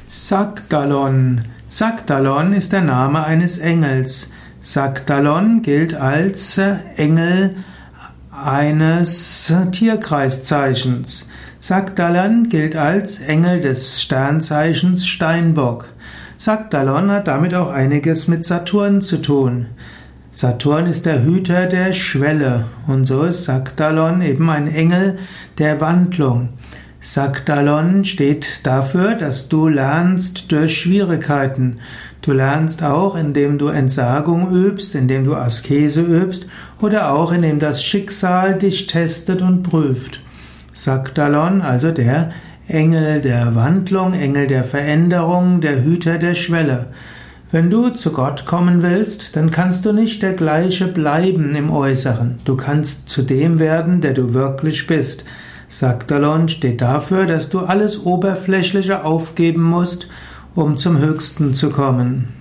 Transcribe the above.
Sagdalon. Sagdalon ist der Name eines Engels. Sagdalon gilt als Engel eines Tierkreiszeichens. Sagdalon gilt als Engel des Sternzeichens Steinbock. Sagdalon hat damit auch einiges mit Saturn zu tun. Saturn ist der Hüter der Schwelle und so ist Sagdalon eben ein Engel der Wandlung. Sagdalon steht dafür, dass du lernst durch Schwierigkeiten. Du lernst auch, indem du Entsagung übst, indem du Askese übst oder auch indem das Schicksal dich testet und prüft. Sagdalon, also der Engel der Wandlung, Engel der Veränderung, der Hüter der Schwelle. Wenn du zu Gott kommen willst, dann kannst du nicht der gleiche bleiben im Äußeren. Du kannst zu dem werden, der du wirklich bist. Sagdalon steht dafür, dass du alles Oberflächliche aufgeben musst, um zum Höchsten zu kommen.